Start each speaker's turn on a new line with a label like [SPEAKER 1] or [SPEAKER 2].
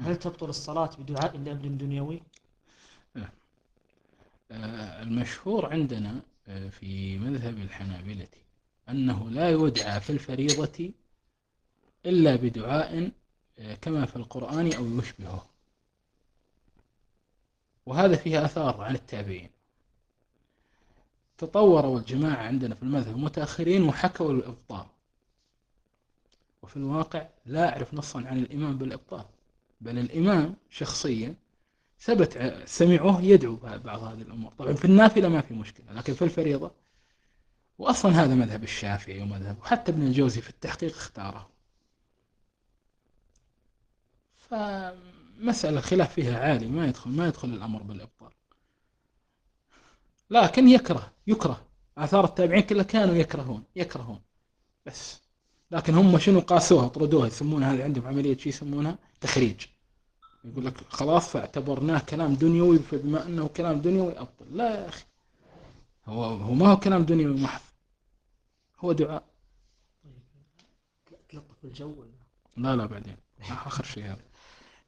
[SPEAKER 1] هل تبطل الصلاة بدعاء لأمر دنيوي؟
[SPEAKER 2] المشهور عندنا في مذهب الحنابلة أنه لا يدعى في الفريضة إلا بدعاء كما في القرآن أو يشبهه، وهذا فيه أثار عن التابعين. تطوروا الجماعة عندنا في المذهب المتأخرين وحكوا الإبطال، وفي الواقع لا أعرف نصا عن الإمام بالإبطال، بل الإمام شخصيا ثبت سمعه يدعو بعض هذه الأمور. طبعا في النافلة ما في مشكلة، لكن في الفريضة، وأصلا هذا مذهب الشافعي ومذهب، وحتى ابن الجوزي في التحقيق اختاره. فمسألة خلاف فيها عالي، ما يدخل الأمر بالإبطال، لكن يكره. آثار التابعين كلها كانوا يكرهون بس. لكن هم شنو قاسوها طردوها، يسمون هذه عندهم عملية شيء يسمونها تخريج. يقول لك خلاص فاعتبرناه كلام دنيوي، فبما أنه كلام دنيوي أبطل. لا يا أخي، هو ما هو كلام دنيوي محض، هو دعاء.
[SPEAKER 1] طيب، تلطف الجو ولا؟
[SPEAKER 2] لا بعدين آخر شيء هذا.